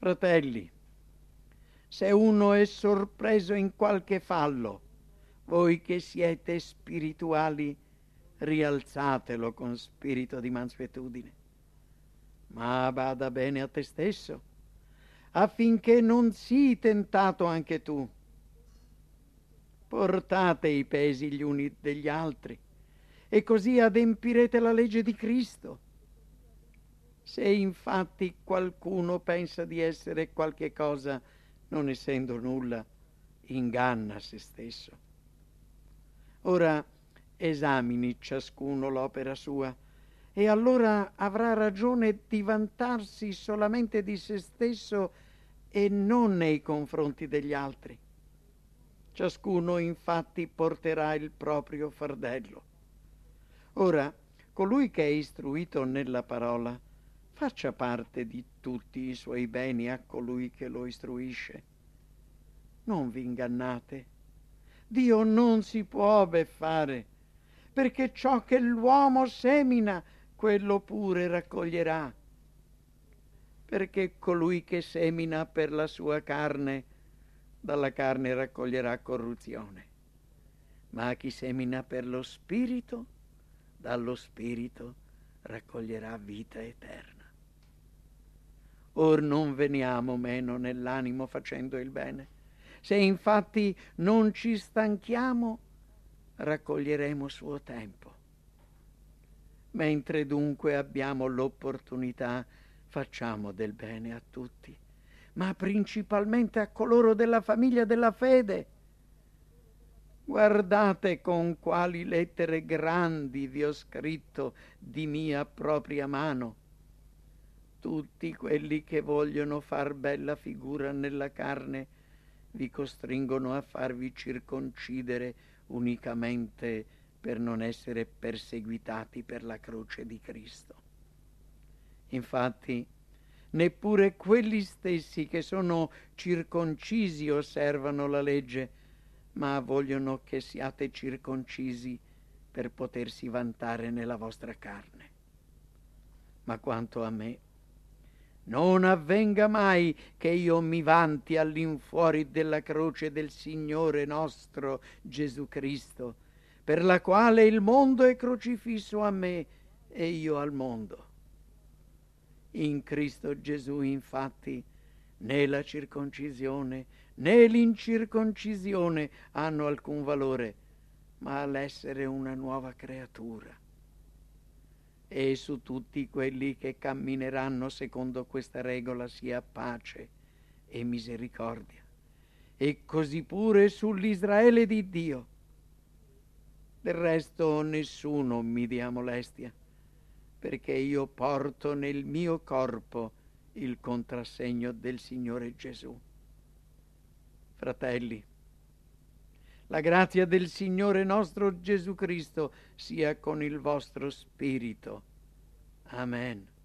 Fratelli, se uno è sorpreso in qualche fallo, voi che siete spirituali, rialzatelo con spirito di mansuetudine. Ma bada bene a te stesso, affinché non sii tentato anche tu. Portate i pesi gli uni degli altri, e così adempirete la legge di Cristo. Se infatti qualcuno pensa di essere qualche cosa, non essendo nulla, inganna se stesso. Ora esamini ciascuno l'opera sua, e allora avrà ragione di vantarsi solamente di se stesso e non nei confronti degli altri. Ciascuno infatti porterà il proprio fardello. Ora, colui che è istruito nella parola, faccia parte di tutti i suoi beni a colui che lo istruisce. Non vi ingannate. Dio non si può beffare, perché ciò che l'uomo semina, quello pure raccoglierà. Perché colui che semina per la sua carne, dalla carne raccoglierà corruzione. Ma chi semina per lo Spirito, dallo Spirito raccoglierà vita eterna. Or non veniamo meno nell'animo facendo il bene. Se infatti non ci stanchiamo, raccoglieremo suo tempo. Mentre dunque abbiamo l'opportunità, facciamo del bene a tutti, ma principalmente a coloro della famiglia della fede. Guardate con quali lettere grandi vi ho scritto di mia propria mano. Tutti quelli che vogliono far bella figura nella carne vi costringono a farvi circoncidere unicamente per non essere perseguitati per la croce di Cristo. Infatti, neppure quelli stessi che sono circoncisi osservano la legge, ma vogliono che siate circoncisi per potersi vantare nella vostra carne. Ma quanto a me, non avvenga mai che io mi vanti all'infuori della croce del Signore nostro Gesù Cristo, per la quale il mondo è crocifisso a me e io al mondo. In Cristo Gesù, infatti, né la circoncisione né l'incirconcisione hanno alcun valore, ma l'essere una nuova creatura. E su tutti quelli che cammineranno secondo questa regola sia pace e misericordia, e così pure sull'Israele di Dio. Del resto nessuno mi dia molestia, perché io porto nel mio corpo il contrassegno del Signore Gesù. Fratelli, la grazia del Signore nostro Gesù Cristo sia con il vostro spirito. Amen.